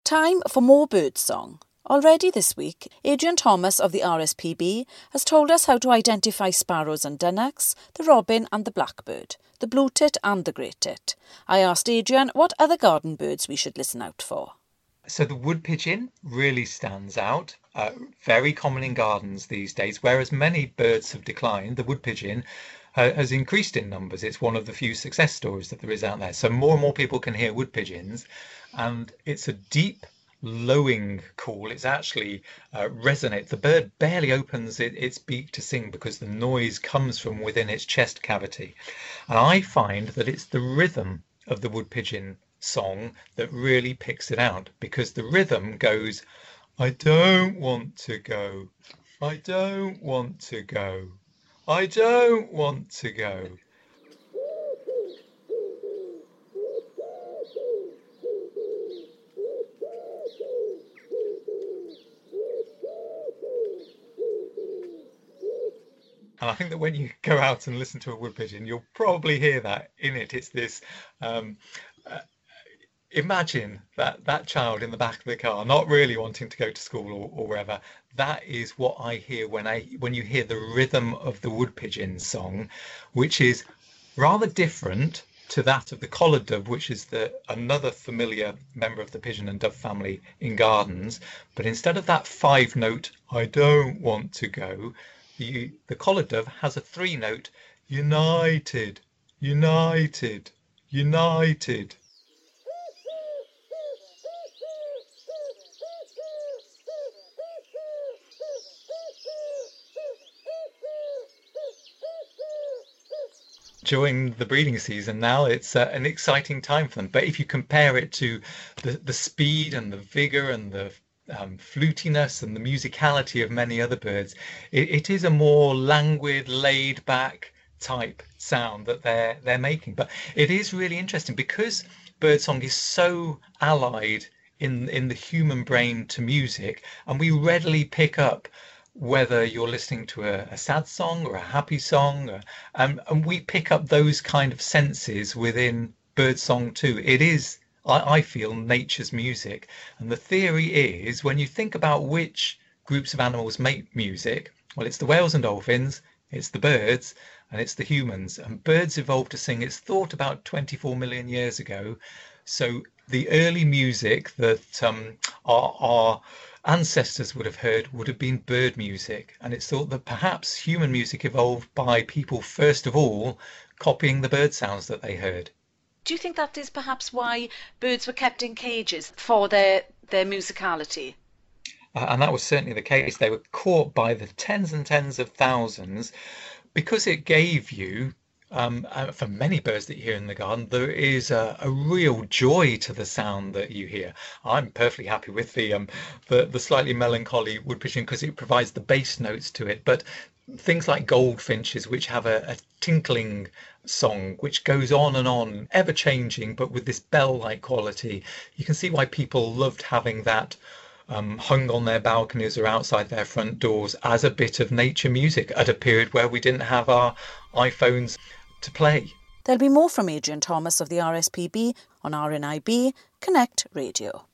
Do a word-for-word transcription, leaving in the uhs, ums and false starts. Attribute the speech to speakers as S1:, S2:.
S1: Time for more birdsong. Already this week, Adrian Thomas of the R S P B has told us how to identify sparrows and dunnocks, the robin and the blackbird, the blue tit and the grey tit. I asked Adrian what other garden birds we should listen out for.
S2: So the wood pigeon really stands out, uh, very common in gardens these days, whereas many birds have declined. The wood pigeon uh, has increased in numbers. It's one of the few success stories that there is out there. So more and more people can hear wood pigeons, and it's a deep lowing call. It's actually uh, resonate. The bird barely opens it, its beak to sing because the noise comes from within its chest cavity. And I find that it's the rhythm of the wood pigeon song that really picks it out, because the rhythm goes, I don't want to go, I don't want to go, I don't want to go. And I think that when you go out and listen to a wood pigeon, you'll probably hear that in it. It's this, um, uh, imagine that, that child in the back of the car, not really wanting to go to school or, or wherever. That is what I hear when I when you hear the rhythm of the wood pigeon song, which is rather different to that of the collared dove, which is the another familiar member of the pigeon and dove family in gardens. But instead of that five note, I don't want to go, The, the collared dove has a three note, united, united, united. During the breeding season now, it's uh, an exciting time for them. But if you compare it to the, the speed and the vigor and the Um, flutiness and the musicality of many other birds, it, it is a more languid, laid back type sound that they're they're making. But it is really interesting because birdsong is so allied in in the human brain to music, and we readily pick up whether you're listening to a, a sad song or a happy song, or, um, and we pick up those kind of senses within birdsong too. It is, I, I feel, nature's music. And the theory is, when you think about which groups of animals make music, well, it's the whales and dolphins, it's the birds, and it's the humans. And birds evolved to sing, it's thought, about twenty-four million years ago. So the early music that um, our, our ancestors would have heard would have been bird music. And it's thought that perhaps human music evolved by people, first of all, copying the bird sounds that they heard.
S3: Do you think that is perhaps why birds were kept in cages, for their, their musicality?
S2: Uh, and that was certainly the case. They were caught by the tens and tens of thousands because it gave you, um, uh, for many birds that you hear in the garden, there is a, a real joy to the sound that you hear. I'm perfectly happy with the um, the, the slightly melancholy wood pigeon because it provides the bass notes to it. But things like goldfinches, which have a, a tinkling song which goes on and on, ever changing, but with this bell-like quality, you can see why people loved having that um, hung on their balconies or outside their front doors as a bit of nature music at a period where we didn't have our iPhones to play.
S1: There'll be more from Adrian Thomas of the R S P B on R N I B Connect Radio.